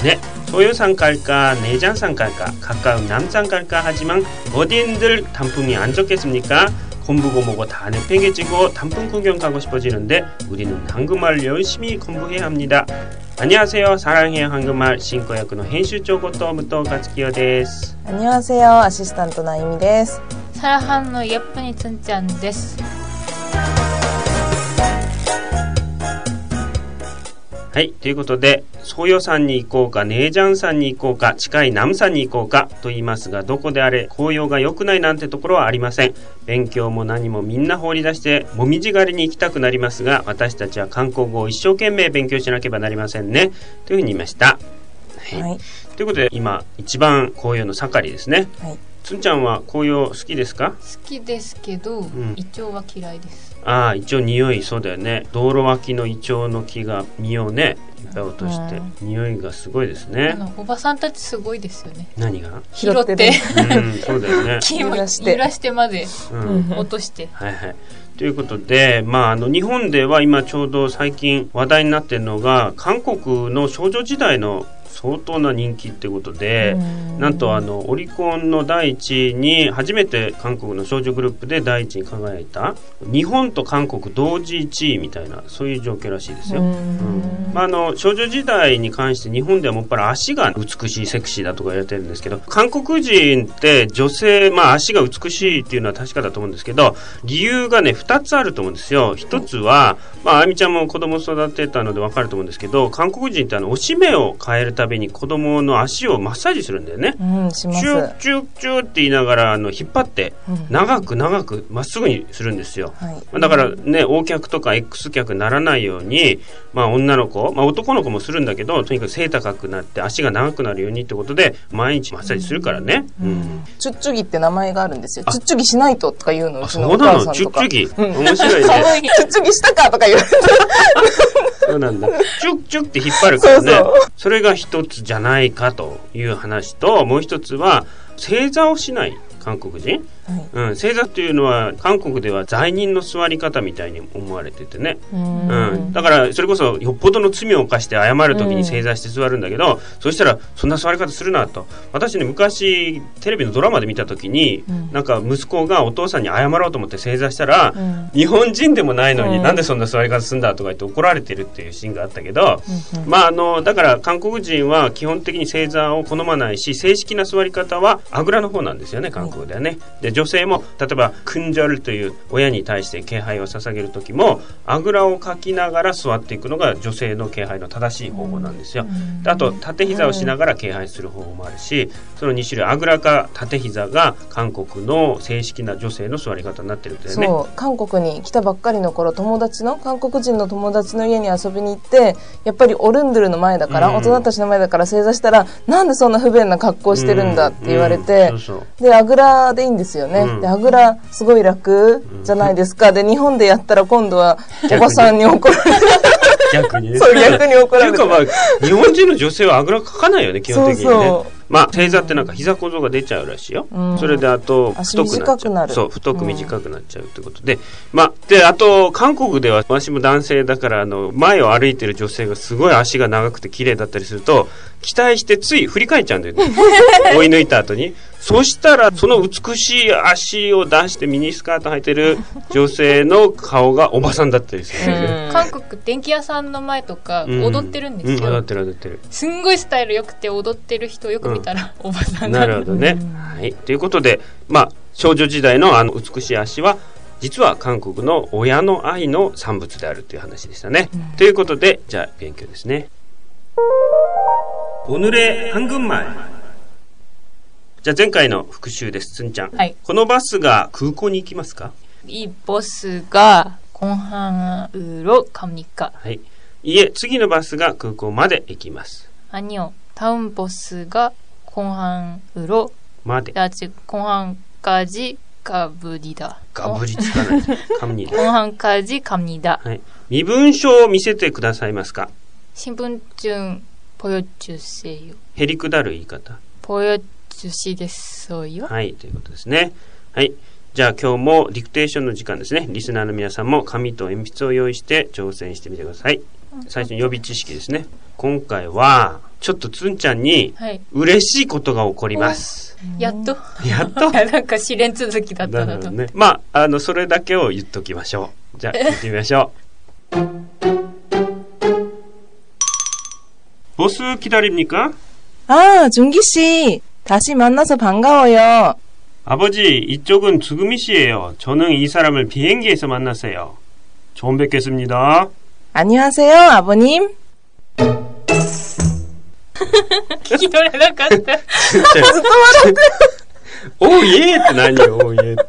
네, 소요산 갈까 내장산 갈까 가까운 남산 갈까 하지만 어딘들 단풍이 안 좋겠습니까? 공부고 뭐고 다 내팽개치고 단풍 구경 가고 싶어지는데 우리는 한국말을 열심히 공부해야 합니다. 안녕하세요. 사랑해요 한국말 신고역의編集長こと武藤勝清です。 안녕하세요. 아시스탄트 나이미です。 사랑하는 예쁜이 춘짠です。 はい、ということで、ソヨ山に行こうか、ネージャン山に行こうか、近い南山に行こうかと言いますが、どこであれ紅葉が良くないなんてところはありません。勉強も何もみんな放り出してもみじ狩りに行きたくなりますが、私たちは韓国語を一生懸命勉強しなければなりませんねというふうに言いました。はい。ということで、今一番紅葉の盛りですね。はい。つんちゃんは紅葉好きですか？ 好きですけど、イチョウは嫌いです。 ああ、イチョウ匂い、そうだよね。道路脇のイチョウの木が実をねいっぱい落として、匂いがすごいですね。 おばさんたちすごいですよね。 何が？ 拾って、 そうだよね。 木を揺らしてまで、落として。はいはい。 ということで、日本では今ちょうど最近話題になっているのが韓国の少女時代の相当な人気ってことで、なんとオリコンの第一位に初めて韓国の少女グループで第一に輝いた日本と韓国同時1位みたいなそういう状況らしいですよ。少女時代に関して日本ではもっぱら足が美しいセクシーだとか言われてるんですけど、韓国人って女性、足が美しいっていうのは確かだと思うんですけど、理由がね2つあると思うんですよ。一つはあみちゃんも子供育てたので分かると思うんですけど、韓国人っておしめを変えるたびに子供の足をマッサージするんだよね。 します。 チューチューチューって言いながら引っ張って長く長くまっすぐにするんですよ。だからね O 脚とか X 脚にならないように、女の子、男の子もするんだけど、とにかく背高くなって足が長くなるようにってことで毎日マッサージするからね。 チュッチュギって名前があるんですよ。チュッチュギしないととか言うの。うちのお母さんとか。 チュッチュギ。面白いね。 チュッチュギしたかとか言われて。 そうなんだ。チュッチュッって引っ張るからね。それが一つじゃないかという話と、もう一つは正座をしない韓国人。正座っていうのは韓国では罪人の座り方みたいに思われててね。だからそれこそよっぽどの罪を犯して謝る時に正座して座るんだけど、そしたらそんな座り方するなと。私ね昔テレビのドラマで見た時に、なんか息子がお父さんに謝ろうと思って正座したら、日本人でもないのになんでそんな座り方するんだとか言って怒られてるっていうシーンがあったけど、だから韓国人は基本的に正座を好まないし、正式な座り方はあぐらの方なんですよね、韓国ではね。で女性も例えばクンジョルという親に対して敬拝を捧げる時もあぐらをかきながら座っていくのが女性の敬拝の正しい方法なんですよ。であと縦膝をしながら敬拝する方法もあるし、その2種類あぐらか縦膝が韓国の正式な女性の座り方になってるんだよね。 そう、韓国に来たばっかりの頃、韓国人の友達の家に遊びに行って、やっぱりオルンドゥルの前だから、大人たちの前だから正座したら、なんでそんな不便な格好してるんだって言われて、であぐらでいいんですよね。であぐらすごい楽じゃないですか。で日本でやったら今度はおばさんに怒られる。 逆にね。 そう、逆に怒られる。 というか日本人の女性はあぐらかかないよね、基本的にね。正座ってなんか膝小僧が出ちゃうらしいよ。それであと太くなっちゃう。そう、太く短くなっちゃうってことで、であと韓国では私も男性だから前を歩いてる女性がすごい足が長くて綺麗だったりすると期待してつい振り返っちゃうんだよね。追い抜いた後に。そしたらその美しい足を出してミニスカート履いてる女性の顔がおばさんだったりする。 韓国電気屋さんの前とか踊ってるんですよ。 踊ってる。 すんごいスタイル良くて踊ってる人をよく見たらおばさんなるほどね。はい。ということで、少女時代の美しい足は実は韓国の親の愛の産物であるという話でしたね。ということで、じゃあ勉強ですね。오늘의 한국말。じゃあ前回の復習です。つんちゃん。 はい。 このバスが空港に行きますか？ 이 버스가 공항으로 갑니까? はい。いえ、次のバスが空港まで行きます。 아니요. 다음 버스가 공항으로 아직 공항까지 가브리다. 가브리つかない。갑니다. 공항까지 갑니다. はい。身分証を見せてくださいますか？ 신분증 보여주세요. へりくだる言い方。 보여주시겠어요? はい、ということですね。はい。じゃあ今日もディクテーションの時間ですね。リスナーの皆さんも紙と鉛筆を用意して挑戦してみてください。最初に予備知識ですね。今回はちょっとつんちゃんに嬉しいことが起こります。 やっとやっとなんか試練続きだったなと。 ね、まあ、それだけを言っときましょう。じゃあ、聞いてみましょう。보스 기다립니까? 아, 준기 씨. 다시 만나서 반가워요. 아버지, 이쪽은 두금이 씨예요. 저는 이 사람을 비행기에서 만났어요. 처음 뵙겠습니다. 안녕하세요, 아버님. 聞き取れなかった。ずっと笑って。おーいえって何よ、おーいえって。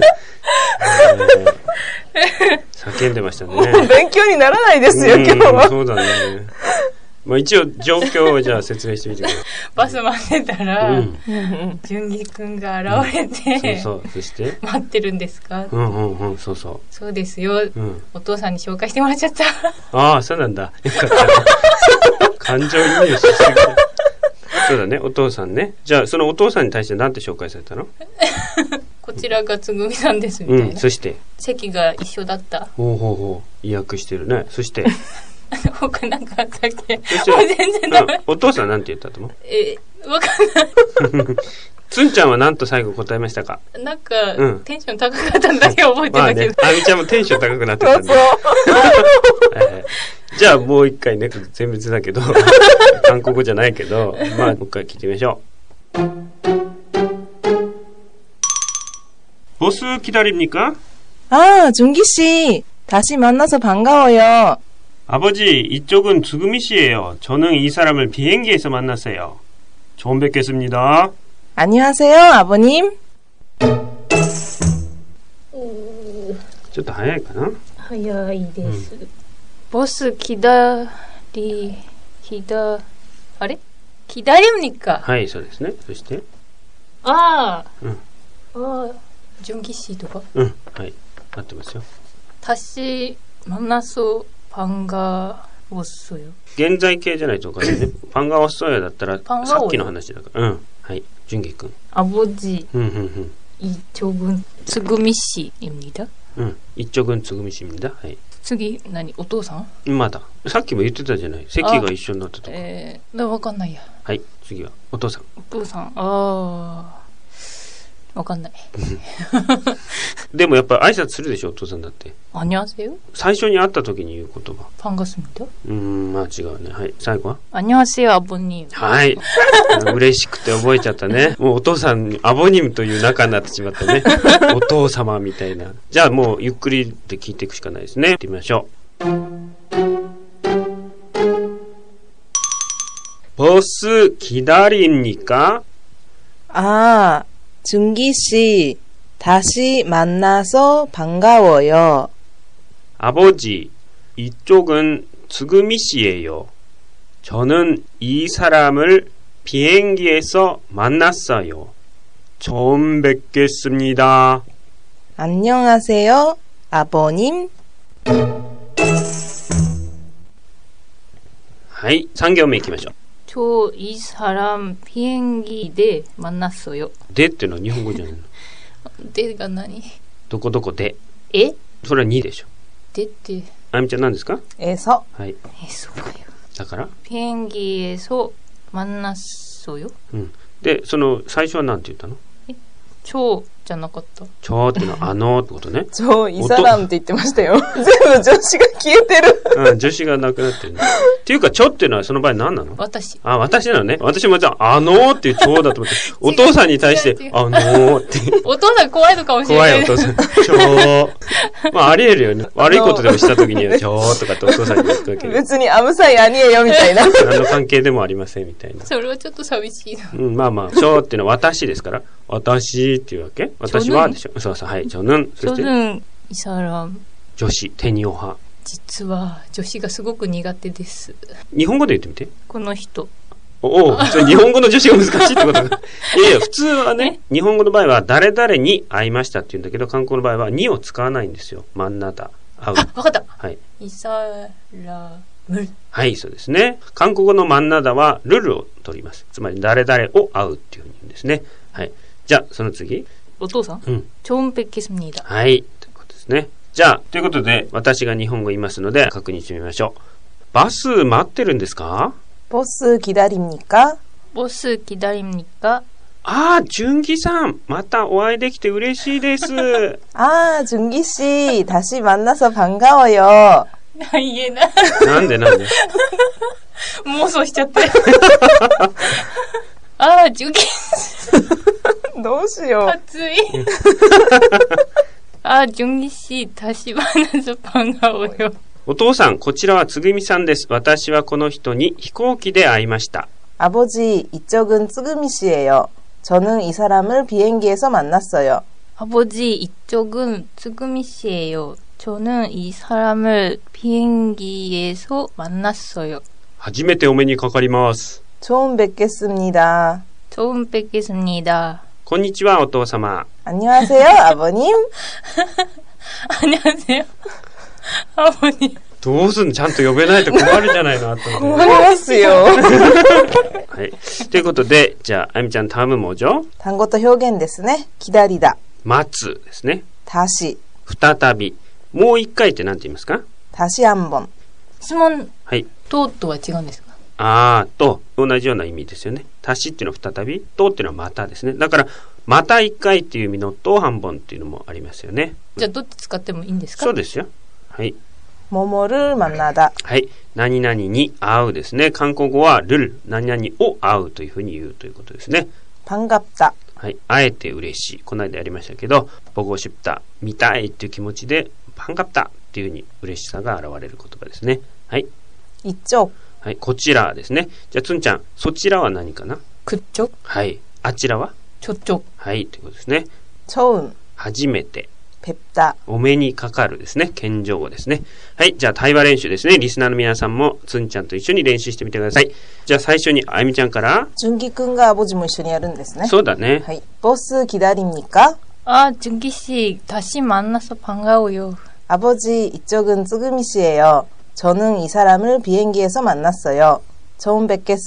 叫んでましたね。 勉強にならないですよ、今日は。 そうだね。まあ一応状況をじゃあ説明してみてください。 バス待ってたら、純喜くんが現れて、 そうそして待ってるんですか？ そうそう。 そうですよ。お父さんに紹介してもらっちゃった。 ああ、そうなんだ。よかった。感情移入しすぎて。そうだね、お父さんね。じゃあそのお父さんに対して何て紹介されたの？ こちらがつぐみさんですみたいな。 そして席が一緒だった。 ほう意訳してるね。そして僕なんかあったっけ？もう全然ダメ。 お父さんなんて言ったと思う？わかんない。 つんちゃんは何と最後答えましたか？ なんか、テンション高かったんだけ覚えてたけど。 あみちゃんもテンション高くなってたんで。じゃあもう一回ね、全別だけど、韓国語じゃないけど、まあもう一回聞いてみましょう。보스 기다립니까? 아, 준기 씨. 다시 만나서 반가워요. 아버지, 이쪽은 두금이 씨예요. 저는 이 사람을 비행기에서 만났어요. 처음 뵙겠습니다. 안녕하세요, 아버님. ちょっと早いかな？ 早いです。ボスあれ？기다립니까？ はい、そうですね。そして、 純喜氏とか？ はい、合ってますよ。 다시 만나서 반가웠어요。 現在形じゃないと分かるね。반가웠어요だったらさっきの話だから。はい、純喜くん。 아버지 이쪽은つぐみ 씨입니다。 이쪽은つぐみ 씨입니다。はい。 次何？お父さん？ まだ。さっきも言ってたじゃない。席が一緒になったとか。 わかんないや。 はい、次はお父さん。 お父さん。わかんない。 でもやっぱり挨拶するでしょ、お父さんだって。 안녕하세요？ 最初に会った時に言う言葉。 반갑습니다。 まあ違うね。はい、最後は 안녕하세요、아버님。 はい。嬉しくて覚えちゃったね。もうお父さん、アボニムという仲になってしまったね。お父様みたいな。じゃあもうゆっくりで聞いていくしかないですね。行ってみましょう。보스 기다립니까? 아, 준기 씨, 다시 만나서 반가워요. 아버지, 이쪽은つぐみ 씨예요. 저는 이 사람을 비행기에서 만났어요. 처음 뵙겠습니다. 안녕하세요, 아버님. はい、3行目いきましょう。 저 이 사람 비행기에 만났어요. でっていうのは日本語じゃないの。 でが何？ どこどこで。それは2でしょ。 でって。 あみちゃん何ですか ？에서。 はい。 そうかよ。 だから 비행기에서 만났어요。 で、その最初は何て言ったの？ 저じゃなかった。 ちょってのはってことね。 저 이 사람って言ってましたよ。全部助詞が消えてる。 助詞がなくなってる、ね。っていうか、ちょっていうのはその場合何なの？ 私なのね。私もじゃあ、っていうちょだと思って、お父さんに対して、って。 お父さん怖いのかもしれない。 怖いお父さん。ちょまあ、あり得るよね。悪いことでもした時には、ちょとかってお父さんに言うわけで。 別にアムサイアニエよみたいな。 何の関係でもありませんみたいな。 それはちょっと寂しいな。 まあまあ、ちょっていうのは私ですから。私っていうわけ？私はでしょ。そうそう、はい。저는。 저는 이 사람。 助詞、テニオ派。 実は助詞がすごく苦手です。 日本語で言ってみて。 この人。 日本語の助詞が難しいってことだ。いや、普通はね、日本語の場合は誰々に会いましたって言うんだけど、韓国の場合はにを使わないんですよ。真ん中、会う。 わかった。 はい。 イサラム。 はい、そうですね。韓国語の真ん中はルルを取ります。つまり誰々を会うっていうふうに言うんですね。はい。じゃあ、その次。 お父さん처음 뵙겠습니다。 はい。ということですね。じゃあ、ということで、私が日本語言いますので、確認してみましょう。バス待ってるんですか？ 버스 기다립니까? 버스 기다립니까? 아, 준기さん、またお会いできて嬉しいです。 아, 준기 씨, 다시 만나서 반가워요. 言えない。 なんで妄想しちゃって。あー、準備。 どうしよう。 暑い。あー、準備し、다시 만나서 반가워요。 お父さん、こちらはつぐみさんです。私はこの人に飛行機で会いました。 아버지, 이쪽은 쯔금이 씨예요. 저는 이 사람을 비행기에서 만났어요. 아버지, 이쪽은 쯔금이 씨예요. 저는 이 사람을 비행기에서 만났어요. 初めてお目にかかります。 처음 뵙겠습니다. 처음 뵙겠습니다. こんにちは、お父様。 안녕하세요, 아버님. 안녕하세요, 아버님. どうすんちゃんと呼べないと困るじゃないのあったので。 困りますよ。 はい。ということで、じゃあ、あゆみちゃん、単文文字。 単語と表現ですね。기다리다。 待つですね。 다시。 再び。もう一回って何て言いますか？ 다시 한번。 質問。 はい。 ととは違うんですか？ あーと同じような意味ですよね。足しっていうのは再び、とっていうのはまたですね。だからまた一回っていう意味のと半本っていうのもありますよね。 じゃあどっち使ってもいいんですか？ そうですよ。はい。 뭐뭐를 만나다。 はい。何々に会うですね。韓国語はる何々を会うというふうに言うということですね。 반갑다。 はい。会えて嬉しい。この間やりましたけど、보고 싶다、見たいっていう気持ちで반갑다っていうふうに嬉しさが現れる言葉ですね。はい。 이쪽。 はい、こちらですね。じゃあつんちゃん、そちらは何かな？ 그쪽。 はい。あちらは？ 저쪽。 はい、ということですね。 처음。 初めて。 뵙다。 お目にかかるですね。謙譲語ですね。はい、じゃあ対話練習ですね。リスナーの皆さんもつんちゃんと一緒に練習してみてください。じゃあ最初にあゆみちゃんから。 준기君が아버지も一緒にやるんですね。 そうだね。 はい。버스 기다립니까? 아, 준기 씨, 다시 만나서 반가워요. 아버지, 이쪽은 쯔금이 씨예요. 저는 이 사람을 비행기에서 만났어요. 처음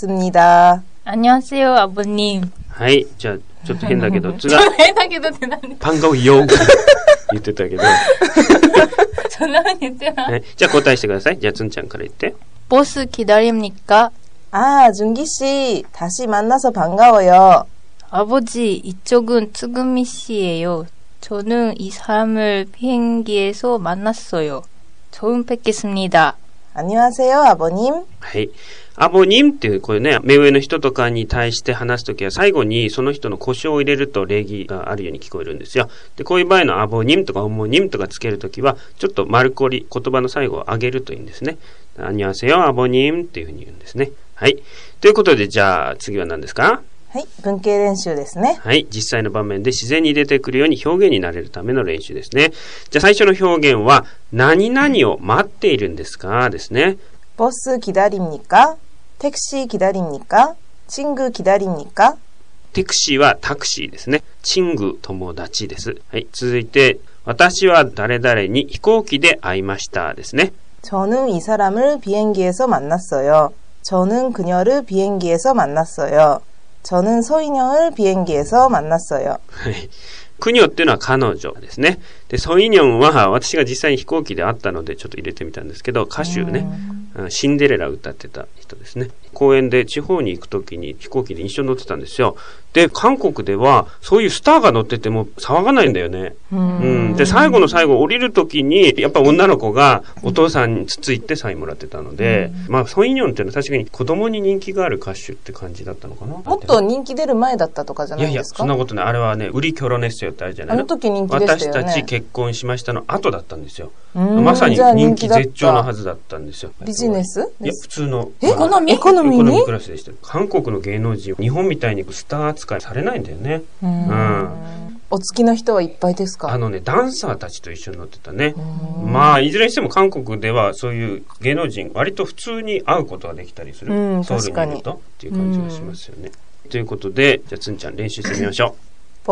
뵙겠습니다. 안녕하세요, 아버님. はい、じゃあちょっと変だけど、 ちょっと変だけどって何？ パンガオヨー言ってたけど。 そんな風に言ってない。 はい、じゃあ答えしてください。じゃあつんちゃんから言って。 버스 기다립니까? 아, 준기 씨, 다시 만나서 반가워요. 아버지, 이쪽은 쯔금이 씨예요. 저는 이 사람을 비행기에서 만났어요. 처음 뵙겠습니다. 안녕하세요, 아버님. はい。アボニムっていう、これね、目上の人とかに対して話すときは、最後にその人の呼称を入れると礼儀があるように聞こえるんですよ。で、こういう場合のアボニムとかオモニムとかつけるときは、ちょっと丸こり、言葉の最後を上げるといいんですね。アニュアセヨアボニムっていうふうに言うんですね。はい。ということで、じゃあ次は何ですか？ はい、文型練習ですね。 はい、実際の場面で自然に出てくるように表現になれるための練習ですね。じゃあ最初の表現は、何々を待っているんですかですね。 버스 기다립니까? 택시 기다립니까? 친구 기다립니까? テクシーはタクシーですね。チング、友達です。はい、続いて、私は誰々に飛行機で会いましたですね。 저는 이 사람을 비행기에서 만났어요. 저는 그녀를 비행기에서 만났어요. 저는 서인영을 비행기에서 만났어요. はい。クニョっていうのは彼女ですね。で、ソイニョンは私が実際に飛行機で会ったのでちょっと入れてみたんですけど、歌手ね、シンデレラ歌ってた人ですね。公園で地方に行くときに飛行機で一緒に乗ってたんですよ。で、韓国ではそういうスターが乗ってても騒がないんだよね。で、最後の最後降りるときに、やっぱ女の子がお父さんにつついてサインもらってたので、まあソイニョンっていうのは確かに子供に人気がある歌手って感じだったのかな。 もっと人気出る前だったとかじゃないですか？ いやいや、そんなことない。あれはね、ウリキョロネッセヨってあるじゃないの。 あの時人気でしたよね。 私たち結婚しましたの後だったんですよ。まさに人気絶頂のはずだったんですよ。 ビジネス？ いや、普通の。 エコノミークラスでした。韓国の芸能人、日本みたいにスター扱いされないんだよね。 お付きの人はいっぱいですか？ ダンサーたちと一緒に乗ってたね。まあ、いずれにしても韓国ではそういう芸能人、割と普通に会うことができたりする。ソウルにいるとっていう感じがしますよね。ということで、じゃあつんちゃん練習してみましょう。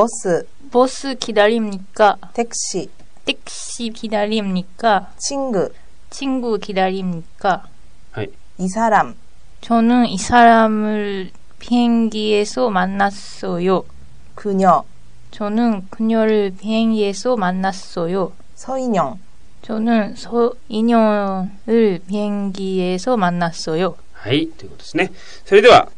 버스 기다립니까? 택시 기다립니까? 친구 기다립니까? はい。 이 사람. 저는 이 사람을 비행기에서 만났어요. 그녀. 저는 그녀를 비행기에서 만났어요. 서인영. 저는 서인영을 비행기에서 만났어요. はい、ということですね。それでは、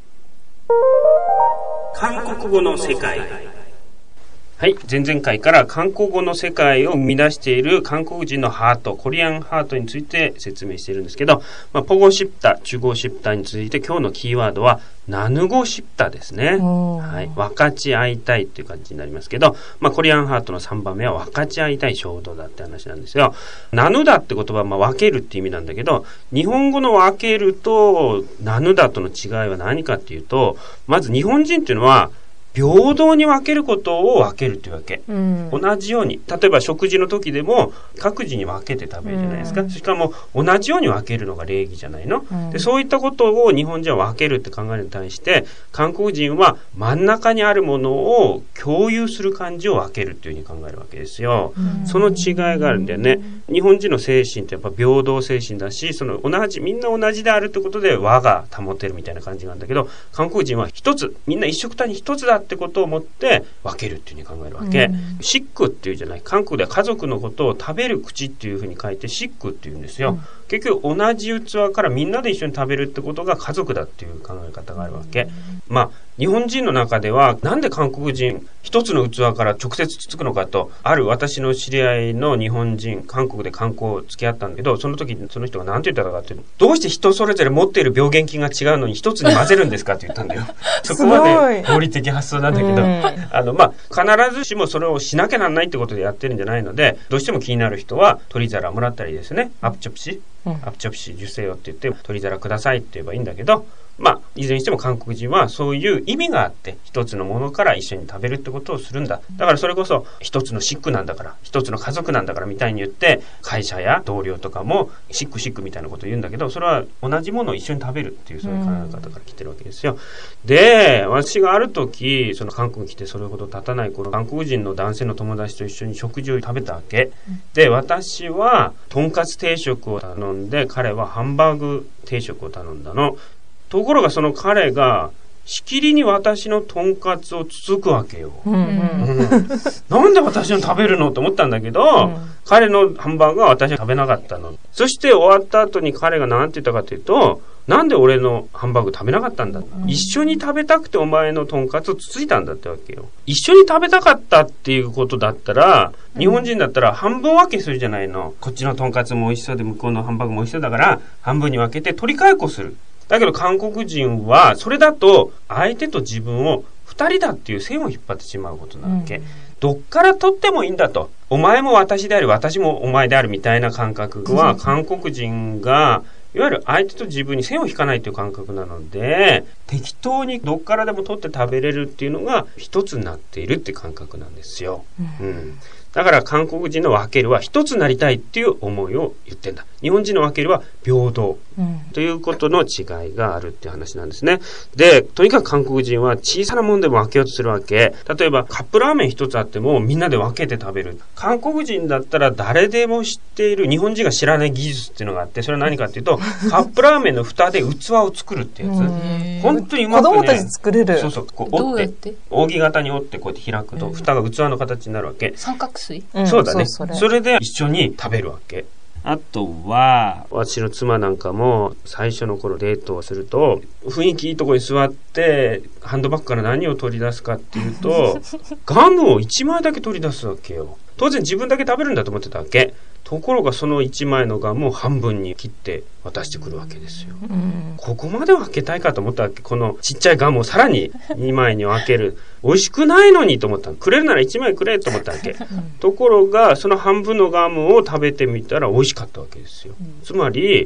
韓国語の世界。はい、前々回から韓国語の世界を生み出している韓国人のハート、コリアンハートについて説明しているんですけど、ポゴシプタ、チュゴシプタについて今日のキーワードはナヌゴシプタですね。はい、分かち合いたいっていう感じになりますけど、コリアンハートの3番目は分かち合いたい衝動だって話なんですよ。ナヌだって言葉は分けるって意味なんだけど、日本語の分けるとナヌだとの違いは何かっていうと、まず日本人っていうのは平等に分けることを分けるというわけ、同じように、例えば食事の時でも各自に分けて食べるじゃないですか、しかも同じように分けるのが礼儀じゃないの、でそういったことを日本人は分けるって考えるに対して、韓国人は真ん中にあるものを共有する感じを分けるっていうふうに考えるわけですよ、その違いがあるんだよね。日本人の精神ってやっぱ平等精神だし、そのみんな同じであるってことで和が保てるみたいな感じなんだけど、韓国人は一つ、みんな一緒くたに一つだってことを思って分けるっていうふうに考えるわけ、シックっていうじゃない、韓国では家族のことを食べる口っていうふうに書いてシックっていうんですよ、結局同じ器からみんなで一緒に食べるってことが家族だっていう考え方があるわけ、日本人の中ではなんで韓国人一つの器から直接つつくのかと、ある私の知り合いの日本人、韓国で観光付き合ったんだけど、その時その人が何て言ったかっていうと、どうして人それぞれ持っている病原菌が違うのに一つに混ぜるんですかって言ったんだよそこまで合理的発想なんだけど、必ずしもそれをしなきゃなんないってことでやってるんじゃないので、どうしても気になる人は取り皿もらったりですね、アプチョプシ受精よって言って取り皿くださいって言えばいいんだけど、いずれにしても韓国人はそういう意味があって一つのものから一緒に食べるってことをするんだ。だからそれこそ一つのシックなんだから、一つの家族なんだからみたいに言って、会社や同僚とかもシックみたいなことを言うんだけど、それは同じものを一緒に食べるっていうそういう考え方から来てるわけですよ。で、私がある時その韓国に来てそれほど経たない頃、韓国人の男性の友達と一緒に食事を食べたわけで、私はとんかつ定食を頼んで、彼はハンバーグ定食を頼んだの。ところがその彼がしきりに私のとんかつをつつくわけよ、なんで私の食べるのと思ったんだけど、彼のハンバーグは私は食べなかったの。そして終わった後に彼が何て言ったかというと、なんで俺のハンバーグ食べなかったんだ、一緒に食べたくてお前のとんかつをつついたんだってわけよ。一緒に食べたかったっていうことだったら、日本人だったら半分分けするじゃないの。こっちのとんかつも美味しそうで向こうのハンバーグも美味しそうだから半分に分けて取り替えっこする。だけど韓国人はそれだと相手と自分を二人だっていう線を引っ張ってしまうことなわけ、どっから取ってもいいんだと、お前も私であり私もお前であるみたいな感覚は韓国人がいわゆる相手と自分に線を引かないという感覚なので、適当にどっからでも取って食べれるっていうのが一つになっているっていう感覚なんですよ、だから韓国人の分けるは一つになりたいっていう思いを言ってんだ。日本人の分けるは平等ということの違いがあるっていう話なんですね。で、とにかく韓国人は小さなもんでも分けようとするわけ。例えばカップラーメン一つあってもみんなで分けて食べる。韓国人だったら誰でも知っている日本人が知らない技術っていうのがあって、それは何かっていうとカップラーメンの蓋で器を作るってやつ。本当にうまくね、 子供たち作れる。 そうこう折って扇形に折ってこうやって開くと蓋が器の形になるわけ。 三角錐、 そうだね。それで一緒に食べるわけ。あとは私の妻なんかも最初の頃デートをすると、雰囲気いいとこに座ってハンドバッグから何を取り出すかっていうとガムを1枚だけ取り出すわけよ。当然自分だけ食べるんだと思ってたわけ。ところがその1枚のガムを半分に切って渡してくるわけですよ、ここまで分けたいかと思ったわけ。このちっちゃいガムをさらに2枚に分ける美味しくないのにと思ったの。くれるなら1枚くれと思ったわけところがその半分のガムを食べてみたら美味しかったわけですよ、つまり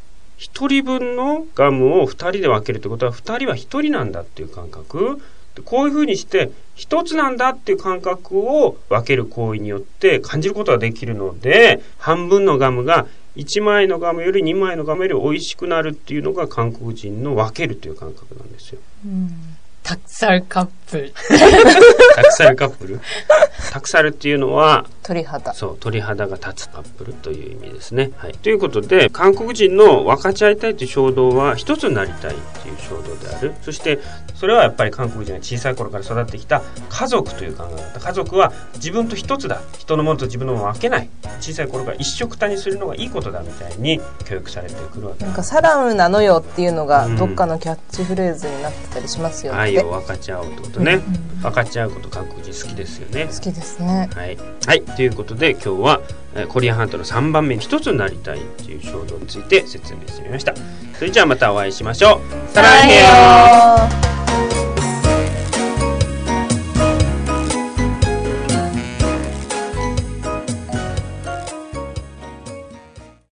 1人分のガムを2人で分けるってことは2人は1人なんだっていう感覚。こういうふうにして一つなんだっていう感覚を分ける行為によって感じることができるので、半分のガムが1枚のガムより2枚のガムより美味しくなるっていうのが韓国人の分けるという感覚なんですよ。 たくさんカップル。 タクサルカップル。タクサルっていうのは鳥肌。 そう、鳥肌が立つカップルという意味ですね。はい。ということで、韓国人の分かち合いたいという衝動は一つになりたいという衝動である。そしてそれはやっぱり韓国人が小さい頃から育ってきた家族という考え方。家族は自分と一つだ。人のものと自分のものを分けない。小さい頃から一緒くたにするのがいいことだみたいに教育されてくるわけ。 なんかサラムなのよっていうのがどっかのキャッチフレーズになってたりしますよね。 愛を分かち合うってことね。分かち合うこと韓国人好きですよね。 好きですね。 はい。はい。ということで今日はコリアン半島の3番目に一つになりたいという衝動について説明してみました。それじゃあまたお会いしましょう。 サランヘヨー。